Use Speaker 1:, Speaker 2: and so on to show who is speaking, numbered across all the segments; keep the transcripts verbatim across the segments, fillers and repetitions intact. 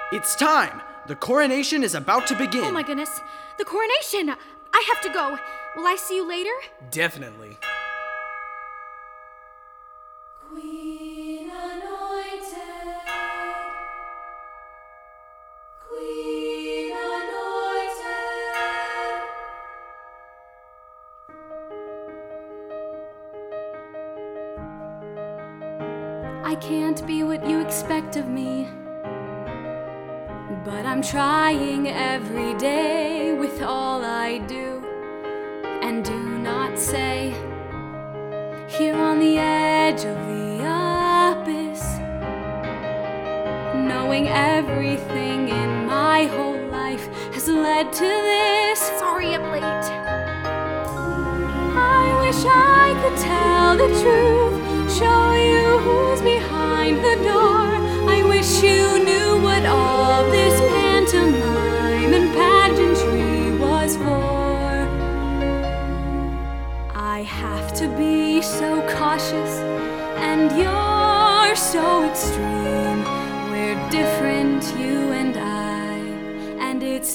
Speaker 1: It's time! The coronation is about to begin.
Speaker 2: Oh my goodness. The coronation! I have to go. Will I see you later?
Speaker 1: Definitely.
Speaker 3: Queen anointed. Queen anointed.
Speaker 2: I can't be what you expect of me, but I'm trying every day with all I do and do not say. Here on the edge of the abyss, knowing everything in my whole life has led to this. Sorry I'm late. I wish I could tell the truth, show you who's behind the door. I wish you knew what all this pantomime and pageantry was for. I have to be so cautious, and you're so extreme. We're different, you and I, and it's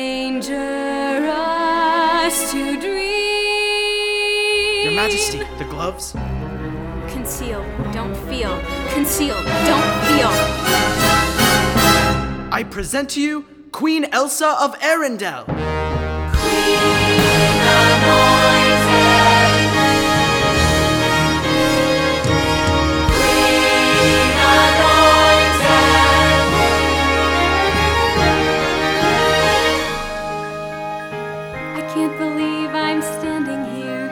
Speaker 2: dangerous to dream.
Speaker 1: Your Majesty, the gloves?
Speaker 2: Conceal, don't feel. Conceal, don't feel.
Speaker 1: I present to you Queen Elsa of Arendelle.
Speaker 3: Queen anointed. Queen anointed.
Speaker 2: I can't believe I'm standing here.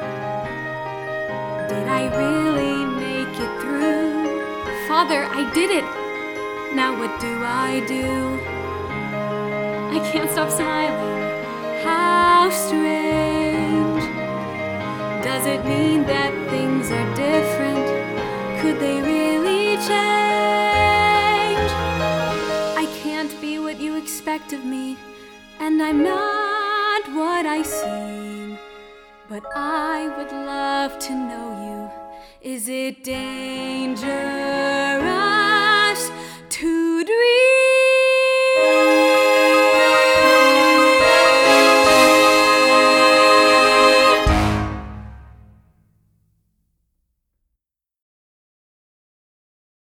Speaker 2: Did I really make it through? Father, I did it. Now what do I do? I can't stop smiling. How strange. Does it mean that things are different? Could they really change? I can't be what you expect of me, and I'm not what I seem. But I would love to know you. Is it dangerous?